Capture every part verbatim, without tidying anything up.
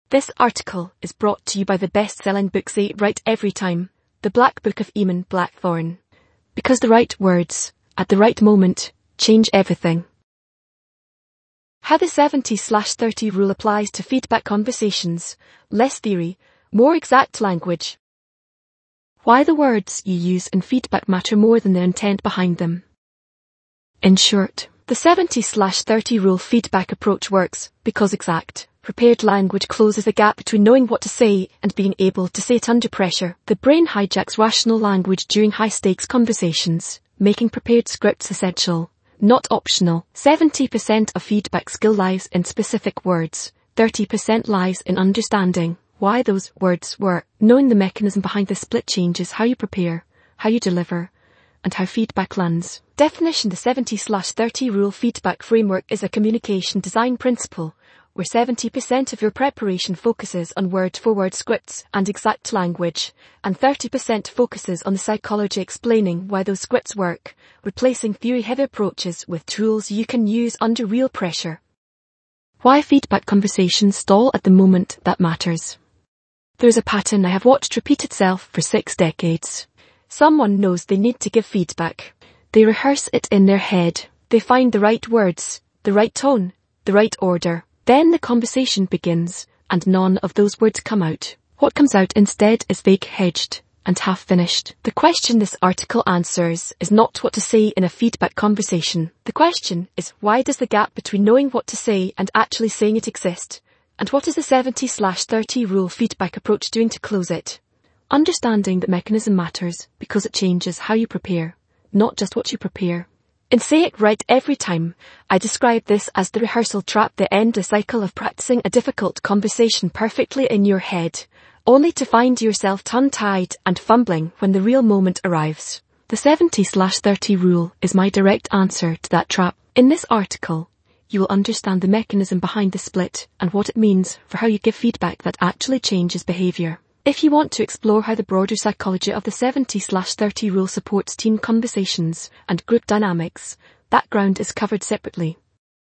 This article is brought to you by the best-selling book Say It Right Every Time, The Black Book of Eamon Blackthorne. Because the right words, at the right moment, change everything. How the seventy thirty rule applies to feedback conversations, less theory, more exact language. Why the words you use in feedback matter more than the intent behind them. In short, the seventy thirty rule feedback approach works because exact, prepared language closes the gap between knowing what to say and being able to say it under pressure. The brain hijacks rational language during high-stakes conversations, making prepared scripts essential, not optional. seventy percent of feedback skill lies in specific words, thirty percent lies in understanding why those words were. Knowing the mechanism behind the split changes how you prepare, how you deliver, and how feedback lands. Definition: the seventy thirty rule feedback framework is a communication design principle where seventy percent of your preparation focuses on word-for-word scripts and exact language, and thirty percent focuses on the psychology explaining why those scripts work, replacing theory-heavy approaches with tools you can use under real pressure. Why feedback conversations stall at the moment that matters. There's a pattern I have watched repeat itself for six decades. Someone knows they need to give feedback. They rehearse it in their head. They find the right words, the right tone, the right order. Then the conversation begins, and none of those words come out. What comes out instead is vague, hedged, and half-finished. The question this article answers is not what to say in a feedback conversation. The question is, why does the gap between knowing what to say and actually saying it exist? And what is the seventy thirty rule feedback approach doing to close it? Understanding that mechanism matters because it changes how you prepare, not just what you prepare. In Say It Right Every Time, I describe this as the rehearsal trap, the endless cycle of practicing a difficult conversation perfectly in your head, only to find yourself tongue-tied and fumbling when the real moment arrives. The seventy thirty rule is my direct answer to that trap. In this article, you will understand the mechanism behind the split and what it means for how you give feedback that actually changes behavior. If you want to explore how the broader psychology of the seventy thirty rule supports team conversations and group dynamics, that ground is covered separately.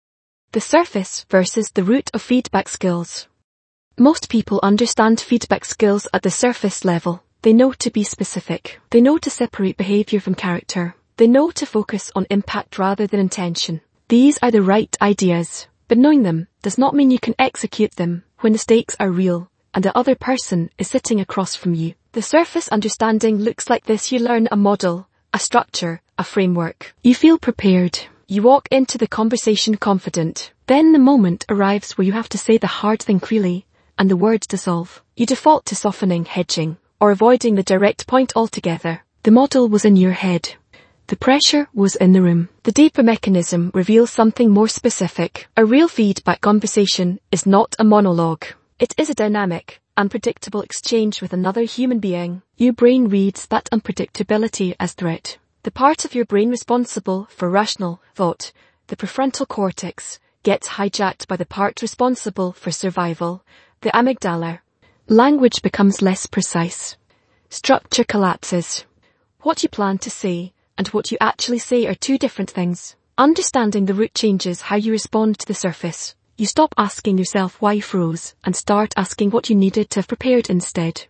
The surface versus the root of feedback skills. Most people understand feedback skills at the surface level. They know to be specific. They know to separate behavior from character. They know to focus on impact rather than intention. These are the right ideas, but knowing them does not mean you can execute them when the stakes are real and the other person is sitting across from you. The surface understanding looks like this. You learn a model, a structure, a framework. You feel prepared. You walk into the conversation confident. Then the moment arrives where you have to say the hard thing clearly, and the words dissolve. You default to softening, hedging, or avoiding the direct point altogether. The model was in your head. The pressure was in the room. The deeper mechanism reveals something more specific. A real feedback conversation is not a monologue. It is a dynamic, unpredictable exchange with another human being. Your brain reads that unpredictability as threat. The part of your brain responsible for rational thought, the prefrontal cortex, gets hijacked by the part responsible for survival, the amygdala. Language becomes less precise. Structure collapses. What you plan to say and what you actually say are two different things. Understanding the root changes how you respond to the surface. You stop asking yourself why you froze and start asking what you needed to have prepared instead.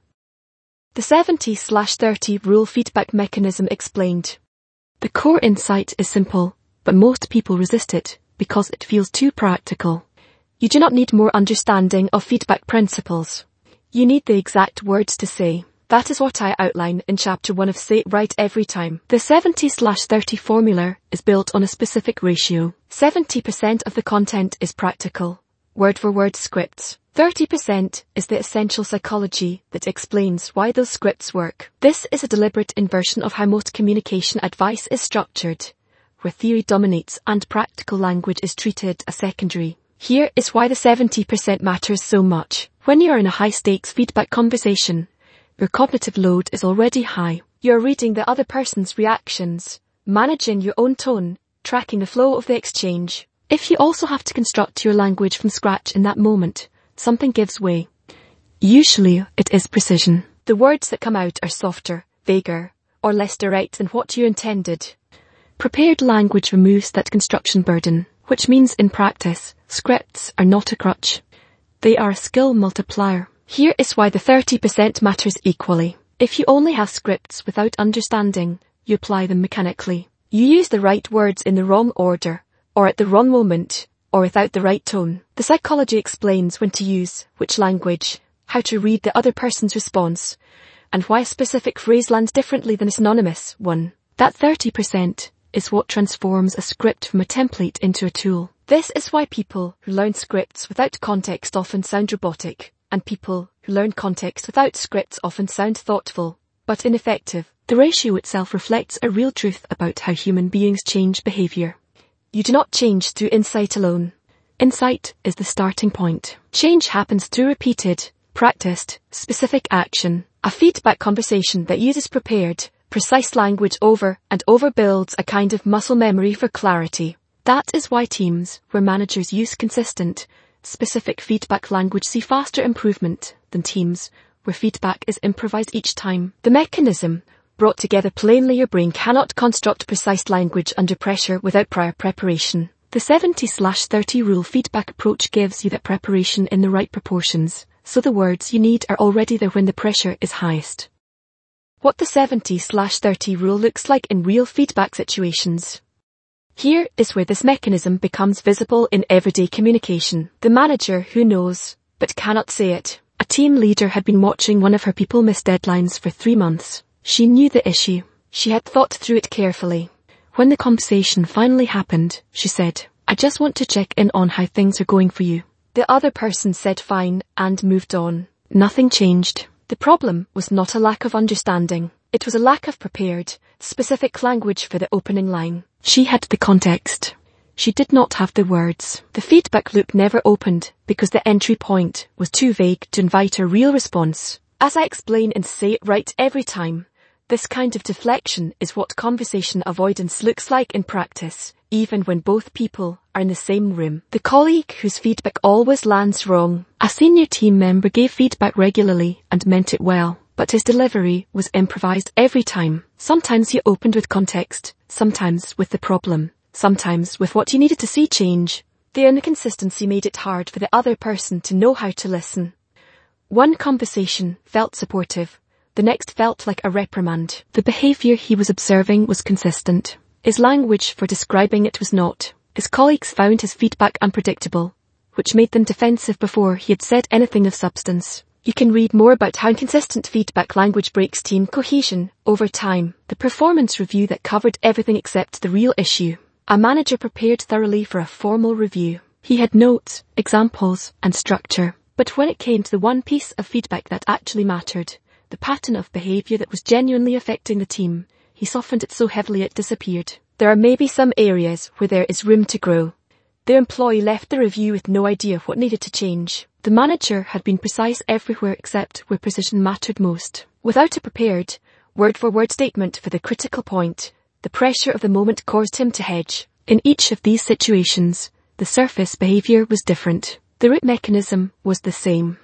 The seventy thirty rule feedback mechanism explained. The core insight is simple, but most people resist it because it feels too practical. You do not need more understanding of feedback principles. You need the exact words to say. That is what I outline in chapter one of Say It Right Every Time. The seventy thirty formula is built on a specific ratio. seventy percent of the content is practical, word-for-word scripts. thirty percent is the essential psychology that explains why those scripts work. This is a deliberate inversion of how most communication advice is structured, where theory dominates and practical language is treated as secondary. Here is why the seventy percent matters so much. When you are in a high-stakes feedback conversation, your cognitive load is already high. You're reading the other person's reactions, managing your own tone, tracking the flow of the exchange. If you also have to construct your language from scratch in that moment, something gives way. Usually, it is precision. The words that come out are softer, vaguer, or less direct than what you intended. Prepared language removes that construction burden, which means in practice, scripts are not a crutch. They are a skill multiplier. Here is why the thirty percent matters equally. If you only have scripts without understanding, you apply them mechanically. You use the right words in the wrong order, or at the wrong moment, or without the right tone. The psychology explains when to use which language, how to read the other person's response, and why a specific phrase lands differently than a synonymous one. That thirty percent is what transforms a script from a template into a tool. This is why people who learn scripts without context often sound robotic, and people who learn context without scripts often sound thoughtful, but ineffective. The ratio itself reflects a real truth about how human beings change behavior. You do not change through insight alone. Insight is the starting point. Change happens through repeated, practiced, specific action. A feedback conversation that uses prepared, precise language over and over builds a kind of muscle memory for clarity. That is why teams where managers use consistent, specific feedback language see faster improvement than teams where feedback is improvised each time. The mechanism, brought together plainly, your brain cannot construct precise language under pressure without prior preparation. The seventy thirty rule feedback approach gives you that preparation in the right proportions, so the words you need are already there when the pressure is highest. What the seventy thirty rule looks like in real feedback situations. Here is where this mechanism becomes visible in everyday communication. The manager who knows, but cannot say it. A team leader had been watching one of her people miss deadlines for three months. She knew the issue. She had thought through it carefully. When the conversation finally happened, she said, "I just want to check in on how things are going for you." The other person said fine and moved on. Nothing changed. The problem was not a lack of understanding. It was a lack of prepared, specific language for the opening line. She had the context. She did not have the words. The feedback loop never opened because the entry point was too vague to invite a real response. As I explain in Say It Right Every Time, this kind of deflection is what conversation avoidance looks like in practice, even when both people are in the same room. The colleague whose feedback always lands wrong. A senior team member gave feedback regularly and meant it well, but his delivery was improvised every time. Sometimes he opened with context, sometimes with the problem, sometimes with what he needed to see change. The inconsistency made it hard for the other person to know how to listen. One conversation felt supportive, the next felt like a reprimand. The behavior he was observing was consistent. His language for describing it was not. His colleagues found his feedback unpredictable, which made them defensive before he had said anything of substance. You can read more about how inconsistent feedback language breaks team cohesion over time. The performance review that covered everything except the real issue. A manager prepared thoroughly for a formal review. He had notes, examples, and structure. But when it came to the one piece of feedback that actually mattered, the pattern of behavior that was genuinely affecting the team, he softened it so heavily it disappeared. There are maybe some areas where there is room to grow. The employee left the review with no idea what needed to change. The manager had been precise everywhere except where precision mattered most. Without a prepared, word-for-word statement for the critical point, the pressure of the moment caused him to hedge. In each of these situations, the surface behavior was different. The root mechanism was the same.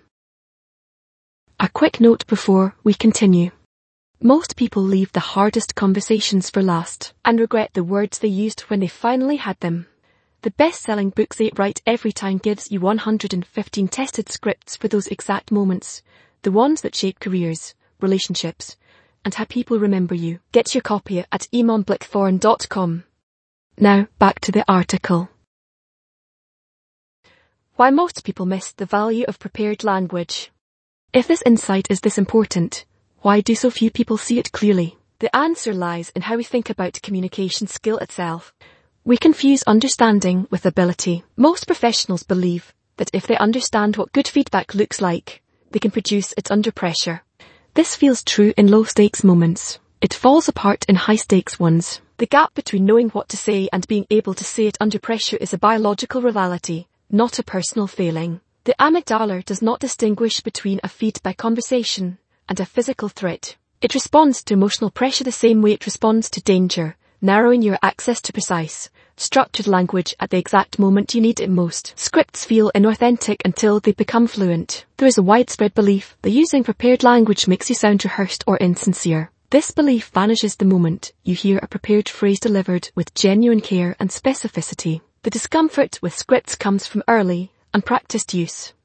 A quick note before we continue. Most people leave the hardest conversations for last and regret the words they used when they finally had them. The best-selling book Say It Right Every Time gives you one hundred fifteen tested scripts for those exact moments, the ones that shape careers, relationships, and how people remember you. Get your copy at eamon blackthorn dot com. Now, back to the article. Why most people miss the value of prepared language. If this insight is this important, why do so few people see it clearly? The answer lies in how we think about communication skill itself. We confuse understanding with ability. Most professionals believe that if they understand what good feedback looks like, they can produce it under pressure. This feels true in low-stakes moments. It falls apart in high-stakes ones. The gap between knowing what to say and being able to say it under pressure is a biological reality, not a personal failing. The amygdala does not distinguish between a feedback conversation and a physical threat. It responds to emotional pressure the same way it responds to danger, narrowing your access to precise, structured language at the exact moment you need it most. Scripts feel inauthentic until they become fluent. There is a widespread belief that using prepared language makes you sound rehearsed or insincere. This belief vanishes the moment you hear a prepared phrase delivered with genuine care and specificity. The discomfort with scripts comes from early, unpracticed use.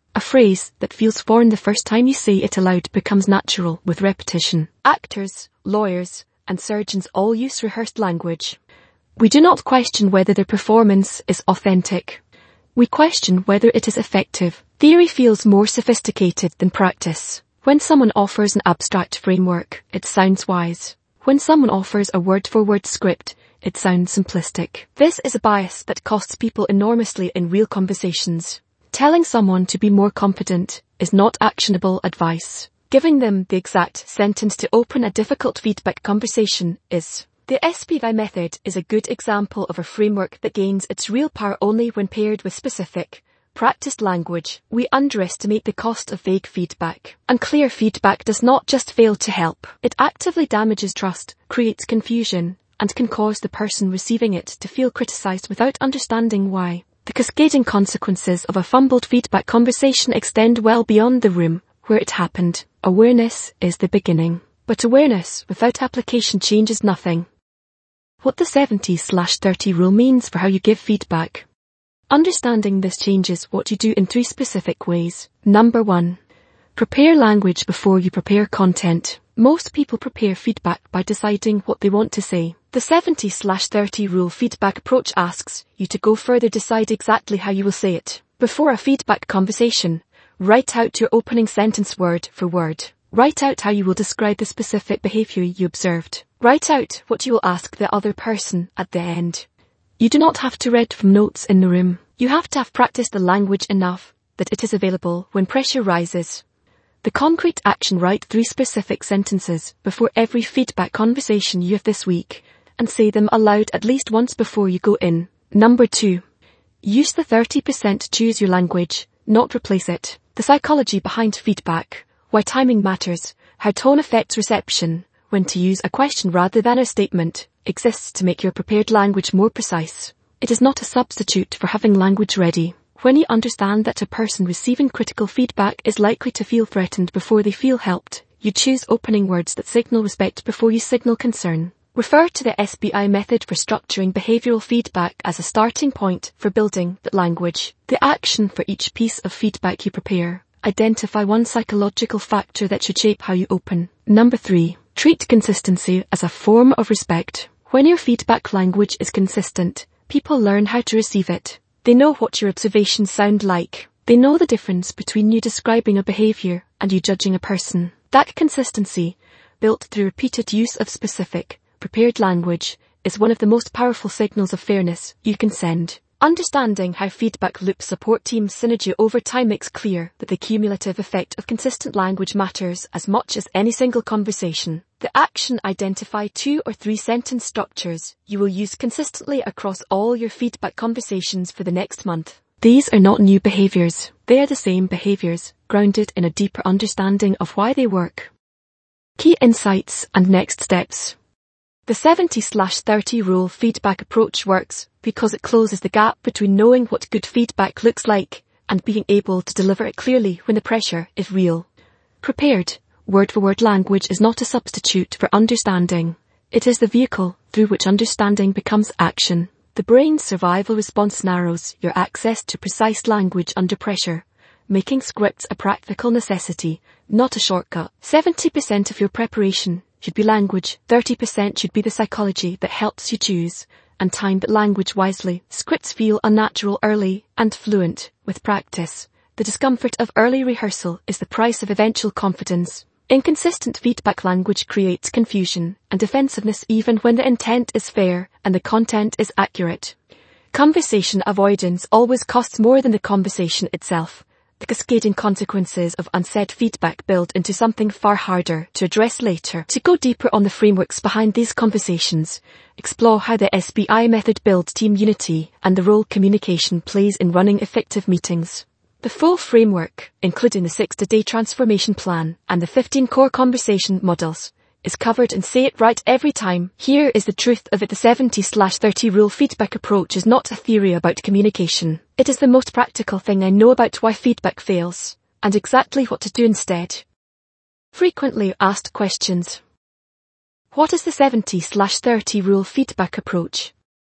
A phrase that feels foreign the first time you say it aloud becomes natural with repetition. Actors, lawyers, and surgeons all use rehearsed language. We do not question whether their performance is authentic. We question whether it is effective. Theory feels more sophisticated than practice. When someone offers an abstract framework, it sounds wise. When someone offers a word-for-word script, it sounds simplistic. This is a bias that costs people enormously in real conversations. Telling someone to be more confident is not actionable advice. Giving them the exact sentence to open a difficult feedback conversation is. The S P I method is a good example of a framework that gains its real power only when paired with specific, practiced language. We underestimate the cost of vague feedback. Unclear feedback does not just fail to help. It actively damages trust, creates confusion, and can cause the person receiving it to feel criticized without understanding why. The cascading consequences of a fumbled feedback conversation extend well beyond the room where it happened. Awareness is the beginning. But awareness without application changes nothing. What the seventy thirty rule means for how you give feedback. Understanding this changes what you do in three specific ways. Number one. Prepare language before you prepare content. Most people prepare feedback by deciding what they want to say. The seventy thirty rule feedback approach asks you to go further, decide exactly how you will say it. Before a feedback conversation, write out your opening sentence word for word. Write out how you will describe the specific behavior you observed. Write out what you will ask the other person at the end. You do not have to read from notes in the room. You have to have practiced the language enough that it is available when pressure rises. The concrete action: write three specific sentences before every feedback conversation you have this week and say them aloud at least once before you go in. Number two. Use the thirty percent. Choose your language, not replace it. The psychology behind feedback, why timing matters, how tone affects reception, when to use a question rather than a statement, exists to make your prepared language more precise. It is not a substitute for having language ready. When you understand that a person receiving critical feedback is likely to feel threatened before they feel helped, you choose opening words that signal respect before you signal concern. Refer to the S B I method for structuring behavioral feedback as a starting point for building that language. The action for each piece of feedback you prepare. Identify one psychological factor that should shape how you open. Number three. Treat consistency as a form of respect. When your feedback language is consistent, people learn how to receive it. They know what your observations sound like. They know the difference between you describing a behavior and you judging a person. That consistency, built through repeated use of specific, prepared language, is one of the most powerful signals of fairness you can send. Understanding how feedback loops support team synergy over time makes clear that the cumulative effect of consistent language matters as much as any single conversation. The action: identify two or three sentence structures you will use consistently across all your feedback conversations for the next month. These are not new behaviors. They are the same behaviors, grounded in a deeper understanding of why they work. Key insights and next steps. The seventy thirty rule feedback approach works because it closes the gap between knowing what good feedback looks like and being able to deliver it clearly when the pressure is real. Prepared, word-for-word language is not a substitute for understanding. It is the vehicle through which understanding becomes action. The brain's survival response narrows your access to precise language under pressure, making scripts a practical necessity, not a shortcut. seventy percent of your preparation should be language, thirty percent should be the psychology that helps you choose and time that language wisely. Scripts feel unnatural early and fluent with practice. The discomfort of early rehearsal is the price of eventual confidence. Inconsistent feedback language creates confusion and defensiveness even when the intent is fair and the content is accurate. Conversation avoidance always costs more than the conversation itself. The cascading consequences of unsaid feedback build into something far harder to address later. To go deeper on the frameworks behind these conversations, explore how the S B I method builds team unity and the role communication plays in running effective meetings. The full framework, including the sixty-day transformation plan and the fifteen core conversation models, is covered in Say It Right Every Time. Here is the truth of it. The seventy thirty rule feedback approach is not a theory about communication. It is the most practical thing I know about why feedback fails, and exactly what to do instead. Frequently asked questions. What is the seventy thirty rule feedback approach?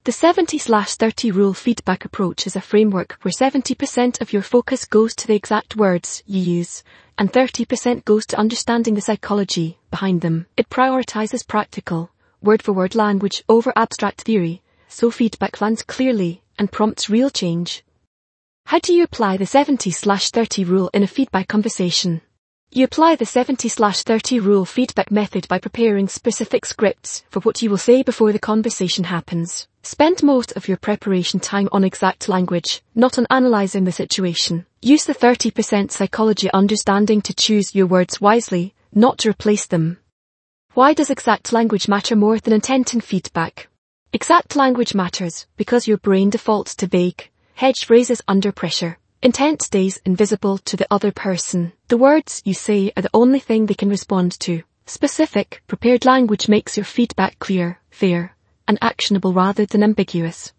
The seventy thirty rule feedback approach is a framework where seventy percent of your focus goes to the exact words you use, and thirty percent goes to understanding the psychology behind them. It prioritizes practical, word-for-word language over abstract theory, so feedback lands clearly and prompts real change. How do you apply the seventy thirty rule in a feedback conversation? You apply the seventy thirty rule feedback method by preparing specific scripts for what you will say before the conversation happens. Spend most of your preparation time on exact language, not on analyzing the situation. Use the thirty percent psychology understanding to choose your words wisely, not to replace them. Why does exact language matter more than intent in feedback? Exact language matters because your brain defaults to vague, hedged phrases under pressure. Intent stays invisible to the other person. The words you say are the only thing they can respond to. Specific, prepared language makes your feedback clear, fair, and actionable rather than ambiguous.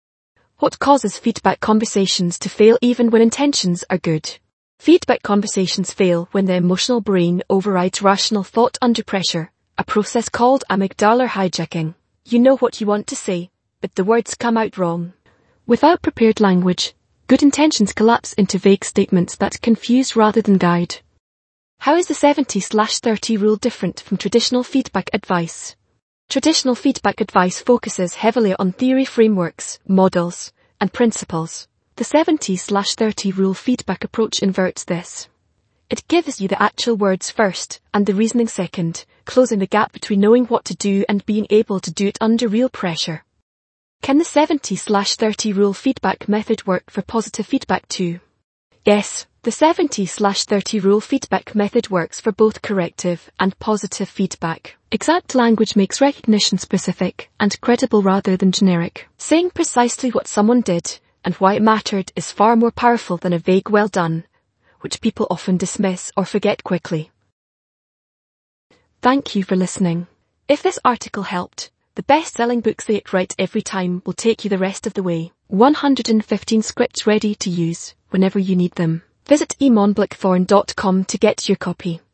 What causes feedback conversations to fail even when intentions are good? Feedback conversations fail when the emotional brain overrides rational thought under pressure, a process called amygdala hijacking. You know what you want to say, but the words come out wrong. Without prepared language, good intentions collapse into vague statements that confuse rather than guide. How is the seventy thirty rule different from traditional feedback advice? Traditional feedback advice focuses heavily on theory frameworks, models, and principles. The seventy thirty rule feedback approach inverts this. It gives you the actual words first and the reasoning second, closing the gap between knowing what to do and being able to do it under real pressure. Can the seventy thirty rule feedback method work for positive feedback too? Yes, the seventy thirty rule feedback method works for both corrective and positive feedback. Exact language makes recognition specific and credible rather than generic. Saying precisely what someone did and why it mattered is far more powerful than a vague well done, which people often dismiss or forget quickly. Thank you for listening. If this article helped, the best-selling book Say It Right Every Time will take you the rest of the way. one hundred fifteen scripts ready to use whenever you need them. Visit eamon blackthorn dot com to get your copy.